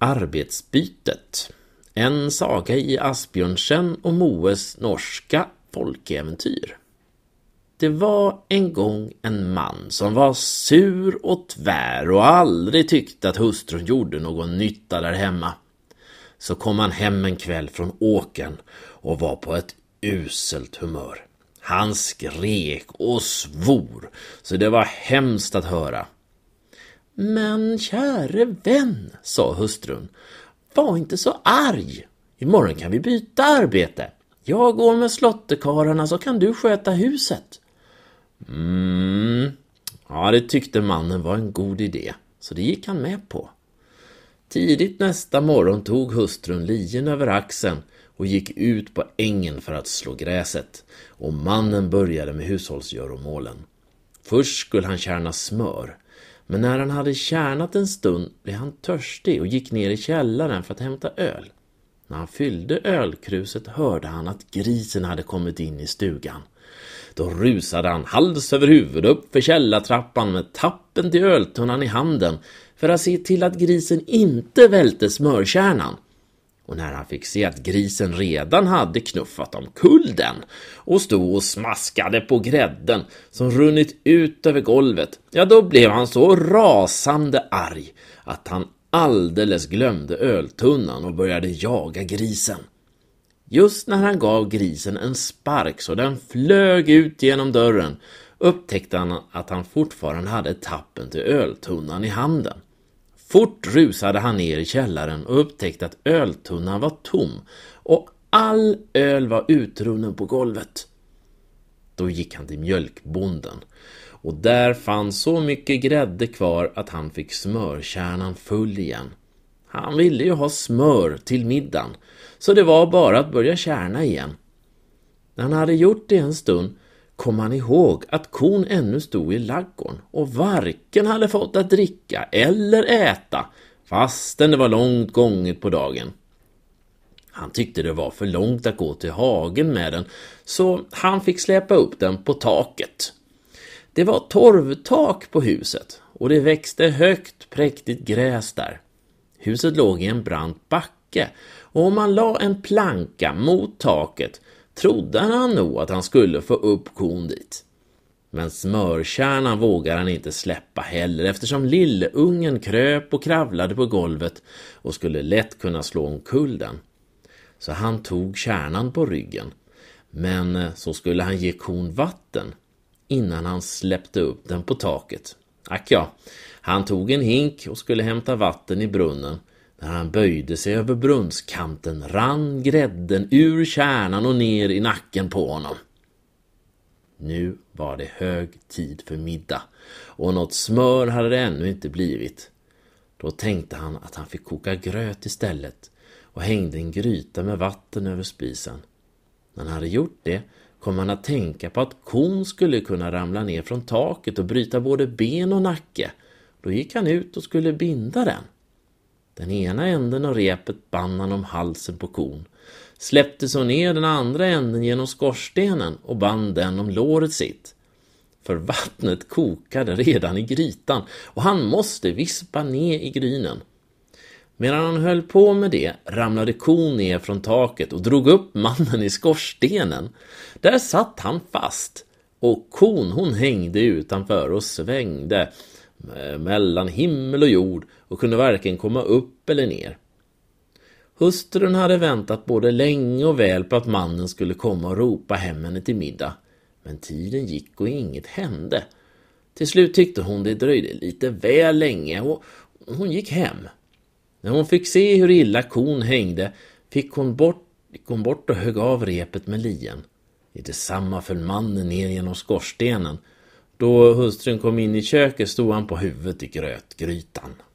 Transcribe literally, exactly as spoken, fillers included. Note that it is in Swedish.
Arbetsbytet. En saga i Asbjörnsen och Moes norska folkeäventyr. Det var en gång en man som var sur och tvär och aldrig tyckte att hustrun gjorde någon nytta där hemma. Så kom han hem en kväll från åkern och var på ett uselt humör. Han skrek och svor så det var hemskt att höra. Men käre vän, sa hustrun, var inte så arg. Imorgon kan vi byta arbete. Jag går med slottekarlarna så kan du sköta huset. Mm. Ja, det tyckte mannen var en god idé, så det gick han med på. Tidigt nästa morgon tog hustrun lien över axeln och gick ut på ängen för att slå gräset, och mannen började med hushållsgöromålen. Först skulle han kärna smör, men när han hade kärnat en stund blev han törstig och gick ner i källaren för att hämta öl. När han fyllde ölkruset hörde han att grisen hade kommit in i stugan. Då rusade han hals över huvud upp för källartrappan med tappen till öltunnan i handen för att se till att grisen inte välte smörkärnan. Och när han fick se att grisen redan hade knuffat omkull den och stod och smaskade på grädden som runnit ut över golvet, ja då blev han så rasande arg att han alldeles glömde öltunnan och började jaga grisen. Just när han gav grisen en spark så den flög ut genom dörren upptäckte han att han fortfarande hade tappen till öltunnan i handen. Fort rusade han ner i källaren och upptäckte att öltunnan var tom och all öl var utrunnen på golvet. Då gick han till mjölkbonden och där fanns så mycket grädde kvar att han fick smörkärnan full igen. Han ville ju ha smör till middagen, så det var bara att börja kärna igen. När han hade gjort det en stund kom han ihåg att kon ännu stod i laggården och varken hade fått att dricka eller äta, fastän det var långt gånget på dagen. Han tyckte det var för långt att gå till hagen med den, så han fick släpa upp den på taket. Det var torvtak på huset och det växte högt präktigt gräs där. Huset låg i en brant backe och om man la en planka mot taket trodde han nog att han skulle få upp kon dit. Men smörkärnan vågade han inte släppa heller eftersom lilleungen kröp och kravlade på golvet och skulle lätt kunna slå omkull den. Så han tog kärnan på ryggen, men så skulle han ge kon vatten innan han släppte upp den på taket. Ack ja, han tog en hink och skulle hämta vatten i brunnen. När han böjde sig över brunnskanten rann grädden ur kärnan och ner i nacken på honom. Nu var det hög tid för middag och något smör hade det ännu inte blivit. Då tänkte han att han fick koka gröt istället och hängde en gryta med vatten över spisen. När han hade gjort det kom han att tänka på att kon skulle kunna ramla ner från taket och bryta både ben och nacke. Då gick han ut och skulle binda den. Den ena änden av repet band han om halsen på kon, släppte så ner den andra änden genom skorstenen och band den om låret sitt. För vattnet kokade redan i grytan och han måste vispa ner i grynen. Medan han höll på med det ramlade kon ner från taket och drog upp mannen i skorstenen. Där satt han fast och kon hon hängde utanför och svängde mellan himmel och jord och kunde varken komma upp eller ner. Hustrun hade väntat både länge och väl på att mannen skulle komma och ropa hem henne till middag. Men tiden gick och inget hände. Till slut tyckte hon det dröjde lite väl länge och hon gick hem. När hon fick se hur illa kon hängde fick hon bort, gick hon bort och högg av repet med lien. I detsamma föll mannen ner genom skorstenen. Då hustrun kom in i köket stod han på huvudet i grötgrytan.